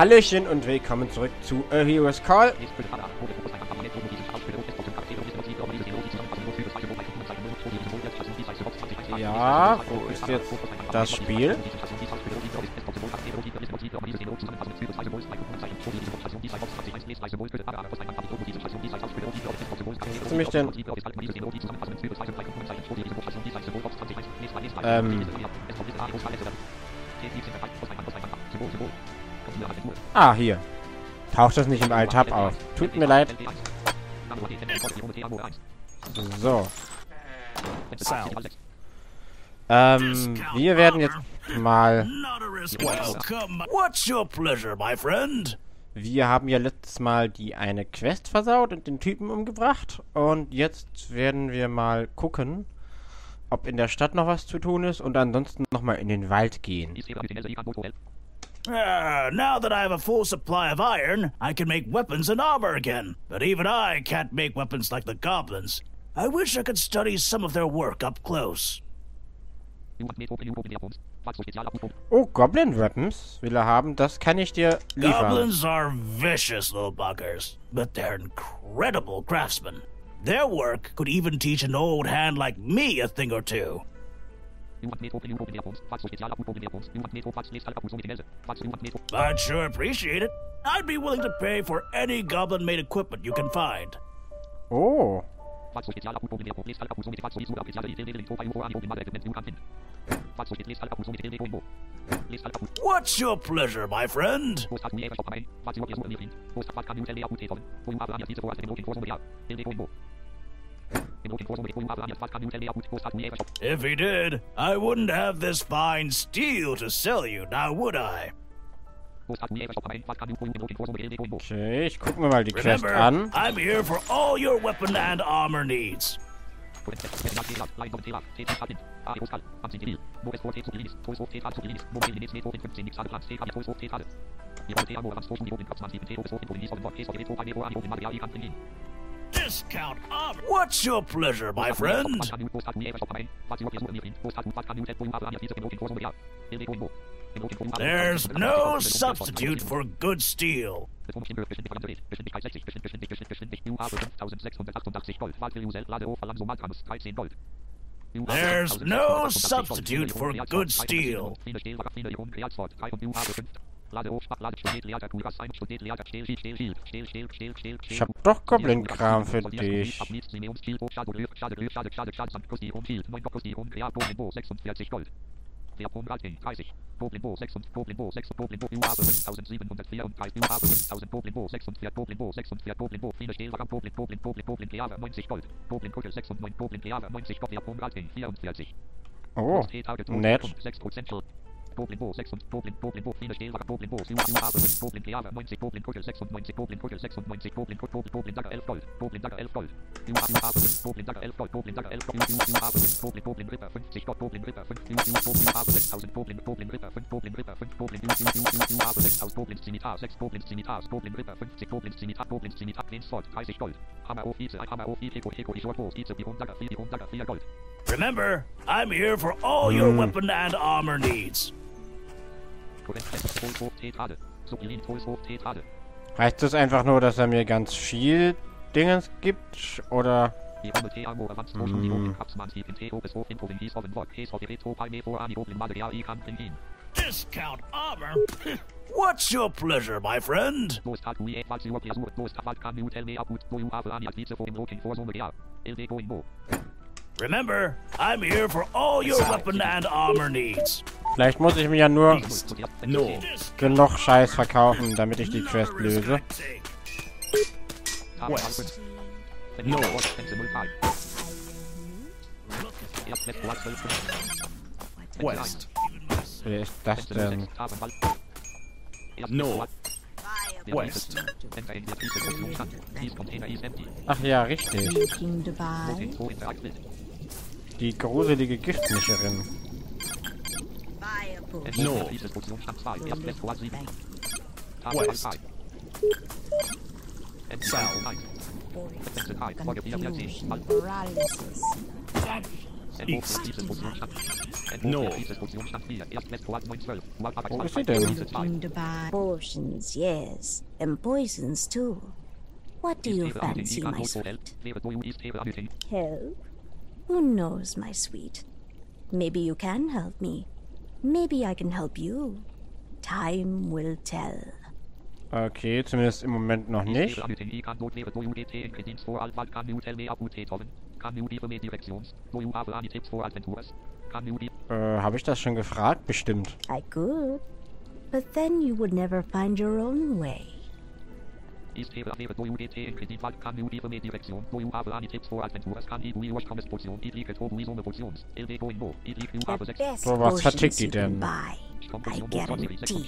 Hallöchen und willkommen zurück zu A Hero's Call. Ja, wo ist jetzt das Spiel? Hast du mich denn... Ah, hier. Taucht das nicht im Alt-Tab auf. Tut mir leid. So. Wir werden jetzt mal... What's your pleasure, my friend? Wir haben ja letztes Mal die eine Quest versaut und den Typen umgebracht. Und jetzt werden wir mal gucken, ob in der Stadt noch was zu tun ist und ansonsten nochmal in den Wald gehen. Now that I have a full supply of iron, I can make weapons and armor again. But even I can't make weapons like the goblins. I wish I could study some of their work up close. Oh, Goblin Weapons will er haben. Das kann ich dir liefern. Goblins are vicious little buggers, but they're incredible craftsmen. Their work could even teach an old hand like me a thing or two. I'd sure appreciate it. I'd be willing to pay for any goblin-made equipment you can find. Oh. What's your pleasure, my friend? If he did, I wouldn't have this fine steel to sell you, now would I? Okay, ich guck mir mal die Quest an. I'm here for all your weapon and armor needs. Discount armor. What's your pleasure, my friend? There's no substitute for good steel. There's no substitute for good steel. Ich hab doch Goblin-Kram für dich. Oh, nett. Remember, I'm here for all your weapon and armor needs. Heißt das einfach nur, dass er mir ganz viel Dingens gibt? Oder... Discount armor? What's your pleasure, my friend? Remember, I'm here for all your weapon and armor needs. Vielleicht muss ich mir ja nur genug Scheiß verkaufen, damit ich die Quest löse. West. West. Wer ist das denn? North. West. Ach ja, richtig. Die gruselige Giftmischerin. North. West. South. East. No. Wo ist sie denn? Looking to buy potions, yes, and poisons too. What do you fancy, my sweet? Help? Who knows, my sweet? Maybe you can help me. Maybe I can help you. Time will tell. Okay, zumindest im Moment noch nicht. Habe ich das schon gefragt? Bestimmt. I could, but then you would never find your own way. The best So, was vertickt potions die you can denn? buy. I guarantee.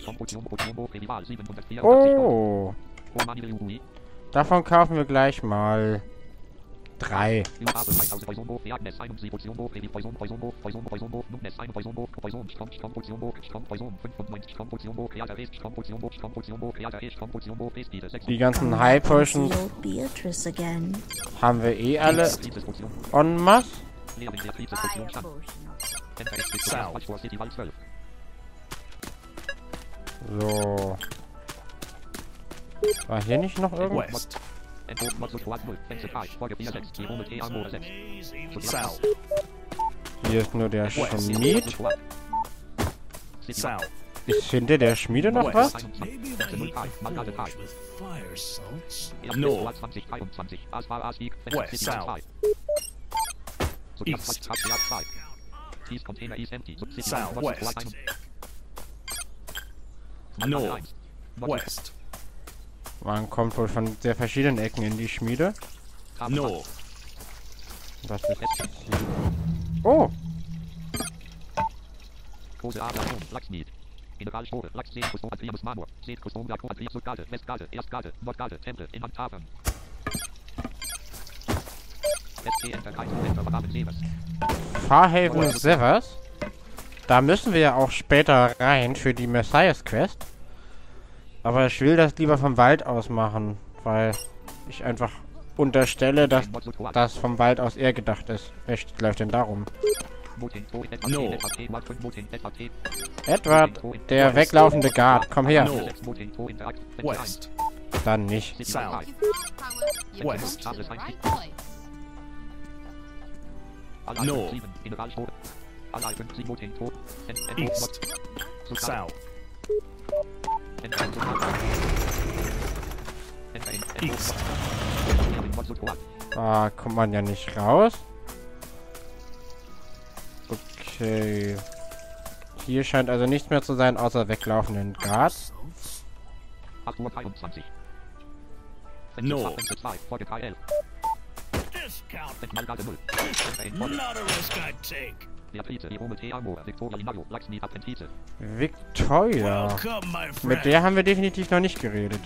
Oh, davon kaufen wir gleich mal 3. Die ganzen High Potions See old Beatrice again. haben wir eh alle en masse. So. War hier nicht noch irgendwas? West. South. Hier ist nur der Schmied. South. Ist hinter der Schmiede noch was? Maybe if I heat my forge with fire salts. No. West. South. East. South. West. North. West. Man kommt wohl von sehr verschiedenen Ecken in die Schmiede. North. Was ist hier? Oh! Farhaven Severs. Da müssen wir ja auch später rein für die Messias Quest. Aber ich will das lieber vom Wald aus machen, weil ich einfach unterstelle, dass das vom Wald aus eher gedacht ist. Echt, läuft denn darum? No. Edward, der weglaufende Guard, komm her. No. West. Dann nicht. South. West. No. East. South. East. Ah, kommt man ja nicht raus. Okay. Hier scheint also nichts mehr zu sein, außer weglaufenden Guards. No. Discount. Not a risk I'd take. Victoria. Welcome, my Mit friend. der haben wir definitiv noch nicht geredet.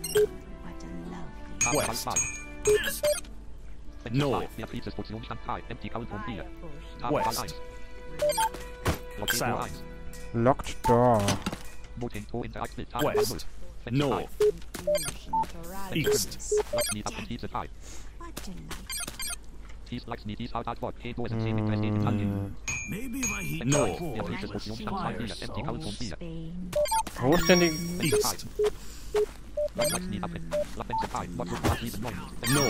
What a lovely West. No. West. South. Locked Door. West. No. East. Maybe if I heat No. my forge with fire salts. Spain. Wo ist denn die... East. No.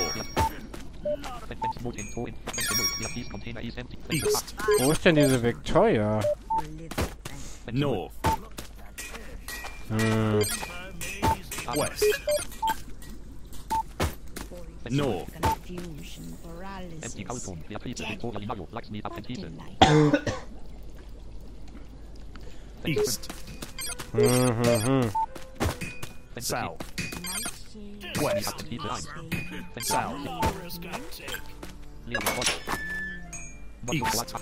East. Wo ist denn diese Victoria? No. West. No. Confusion, paralysis. East. South. West. South. Not a risk I'd take. East.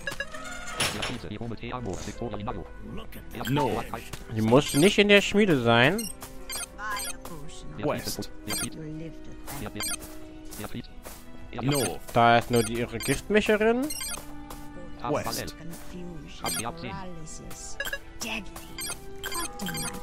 Look at that. No. Die muss nicht in der Schmiede sein. Buy a potion. West. You live with that. No. Da ist nur die ihre Giftmischerin. West. Confusion, paralysis. Deadly. What a life.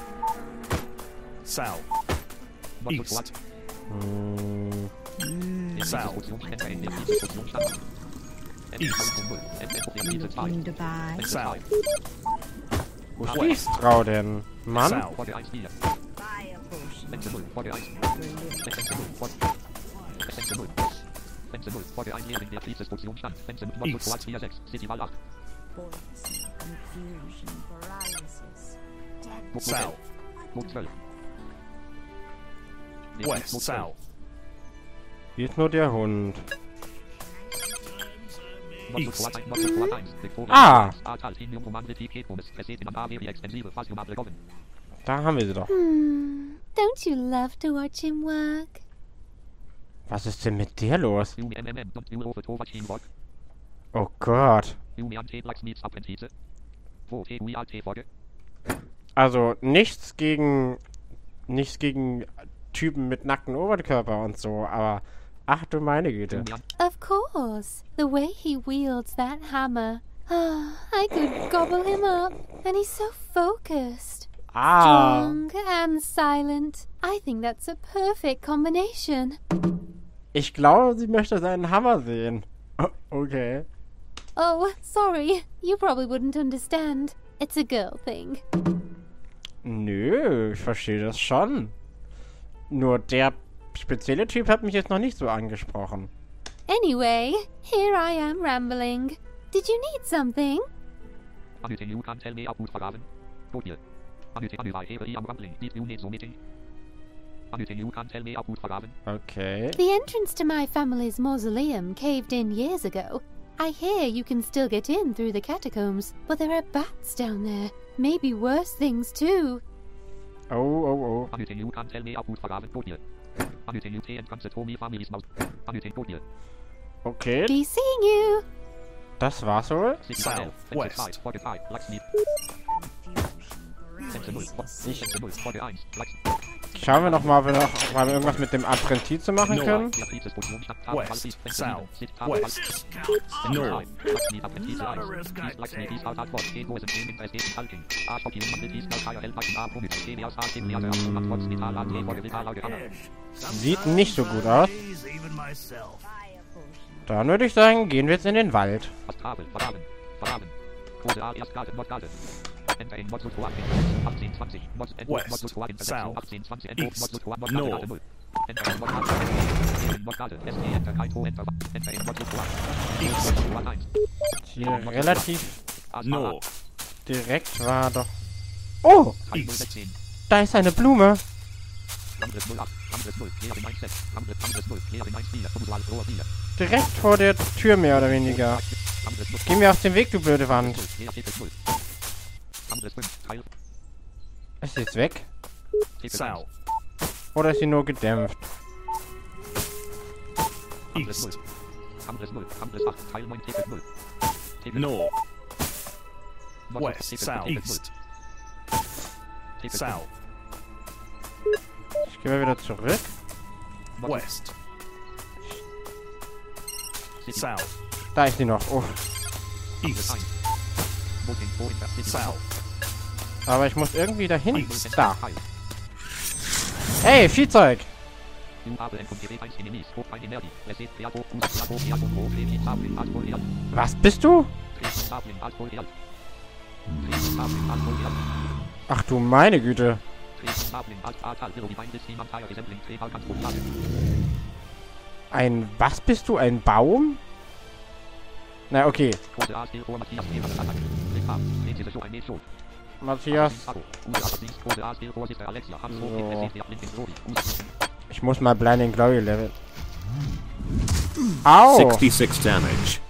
South. East. South. Looking to buy. South. Wo ist die Frau denn? Mann? South. Buy a potion. Poison, confusion, paralysis. South. West. South. Hier ist nur der Hund. East. Ah! Da haben wir sie doch. Don't you love to watch him work? Was ist denn mit der los? Oh Gott. Also nichts gegen Typen mit nacktem Oberkörper und so, aber ach du meine Güte. Of course. The way he wields that hammer. Oh, I could gobble him up. And he's so focused. Ah. Strong and silent. I think that's a perfect combination. Ich glaube, sie möchte seinen Hammer sehen. Okay. Oh, sorry. You probably wouldn't understand. It's a girl thing. Nö, ich verstehe das schon. Nur der spezielle Typ hat mich jetzt noch nicht so angesprochen. Anyway, here I am rambling. Did you need something? Okay. The entrance to my family's mausoleum caved in years ago. I hear you can still get in through the catacombs, but there are bats down there. Maybe worse things too. Oh. Okay, Be seeing you. das war's wohl. South. West. Schauen wir noch mal, ob wir noch mal irgendwas mit dem Apprentiz zu machen können. West. South. West. North. Sieht nicht so gut aus. Even myself. Dann würde ich sagen, gehen wir jetzt in den Wald. West. South. East. North. Hier relativ North. direkt war doch... Oh! East. Da ist eine Blume. Direkt vor der Tür mehr oder weniger. Geh mir aus dem Weg, du blöde Wand. Ist sie jetzt weg? South. Oder ist sie nur gedämpft? East. North. West. South. East. South. Ich gehe mal wieder zurück. West. South. Da ist sie noch. Oh. East. South. Aber ich muss irgendwie dahin. East. Da. Hey, Viehzeug! Was bist du? Ach du meine Güte. Ein... Was bist du? Ein Baum? Na, okay. Matthias. So. Ich muss mal Blinding Glory leveln. Au! 66 damage.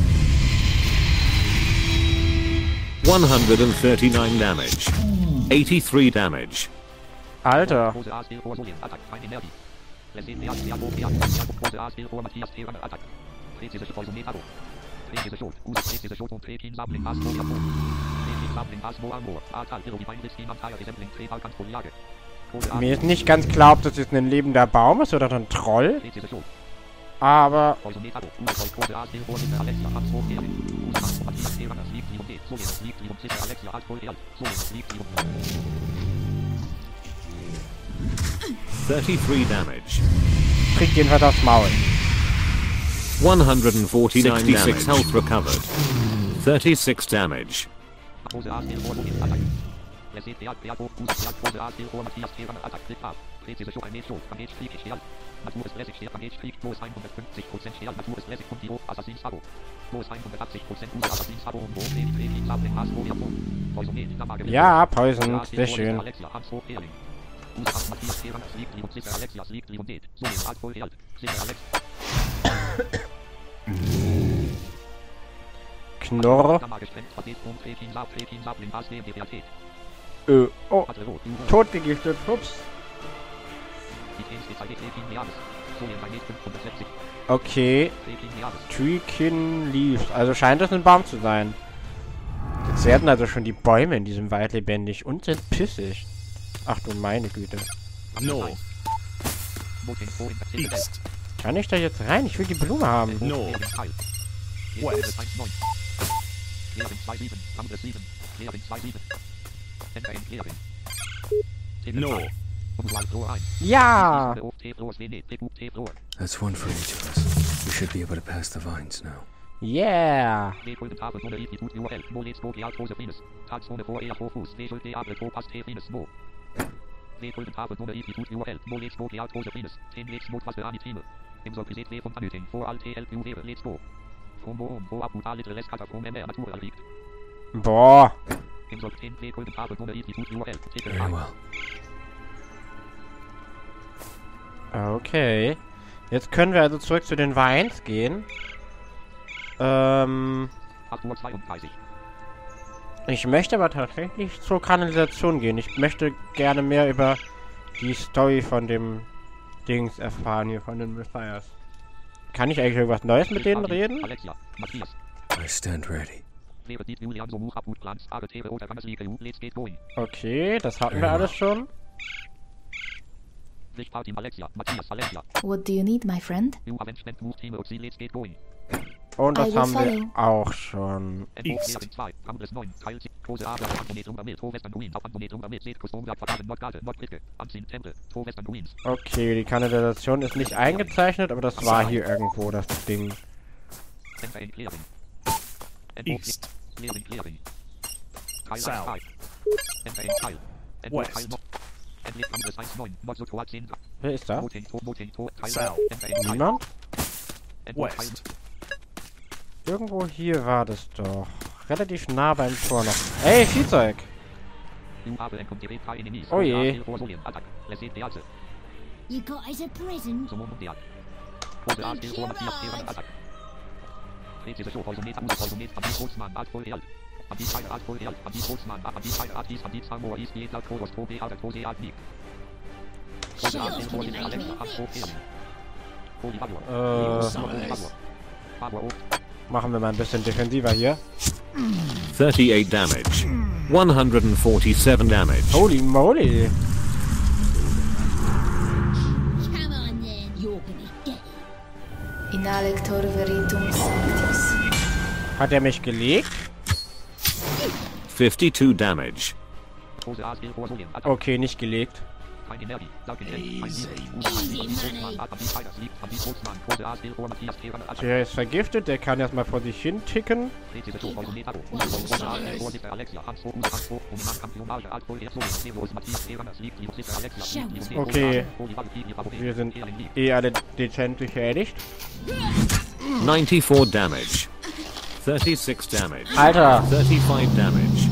139 damage. 83 damage. Alter. Mir ist nicht ganz klar, ob das jetzt ein lebender Baum ist oder ein Troll. Aber... $33 damage. Kriegt jedenfalls aufs Maul. 149 66 health recovered. 36 damage. Ja, Poison, sehr schön. Knorr. Oh, totgegiftet, ups. Okay. Treekin Leaves. Also scheint es ein Baum zu sein. Jetzt werden also schon die Bäume in diesem Wald lebendig und sind pissig. Ach du meine Güte. North. East. Kann ich da jetzt rein? Ich will die Blume haben. North. West. North. Ja! That's one for each of us. We should be able to pass the vines now. Yeah! Boah! Very well. Okay. Jetzt können wir also zurück zu den Vines gehen. Ich möchte aber tatsächlich zur Kanalisation gehen. Ich möchte gerne mehr über die Story von dem Dings erfahren hier, von den Messiahs. Kann ich eigentlich irgendwas Neues mit denen reden? I stand ready. Okay, das hatten wir alles schon. What do you need, my friend? Und das I will haben wir follow. auch schon. East. Okay, die Kanalisation ist nicht eingezeichnet, aber das war hier irgendwo das Ding. East. South. West. Wer ist da? South. Niemand? West. Irgendwo hier war das doch. Relativ nah beim Tor noch. Ey, Viehzeug! Oh je. You got as a present? Machen wir mal ein bisschen defensiver hier. 38 damage. 147 damage. Holy moly! Come on then, you're gonna get it. In alector veritum sanctis. Hat er mich gelegt? 52 damage. Okay, nicht gelegt. Der ist vergiftet, der kann erstmal vor sich hin ticken. Okay, wir sind eh alle dezent beschädigt. 94 damage. 36 damage. Alter! 35 damage.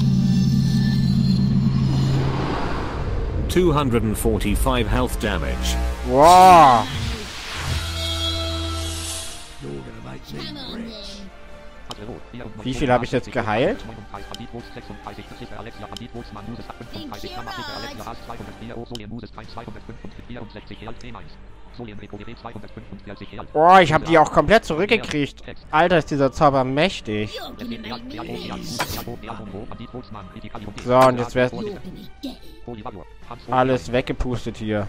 245 health damage. Wow! Wie viel habe ich jetzt geheilt? Oh, ich habe die auch komplett zurückgekriegt. Alter, ist dieser Zauber mächtig. So, und jetzt wäre alles weggepustet hier.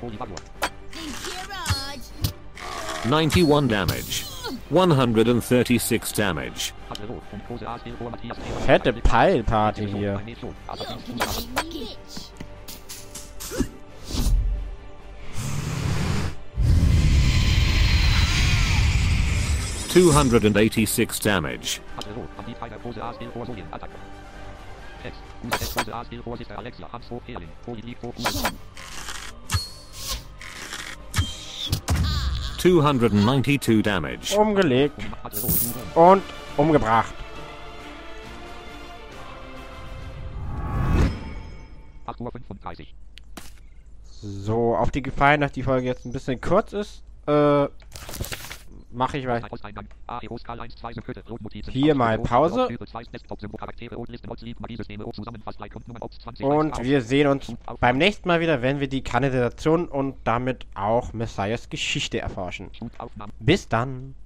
91 damage. 136 damage. Fette Peilparty hier. 286 damage. 292 damage. Umgelegt. Und umgebracht. So, auf die Gefahr, dass die Folge jetzt ein bisschen kurz ist, mache ich weiter. Hier mal Pause. Und wir sehen uns beim nächsten Mal wieder, wenn wir die Kanalisation und damit auch Messiahs Geschichte erforschen. Bis dann.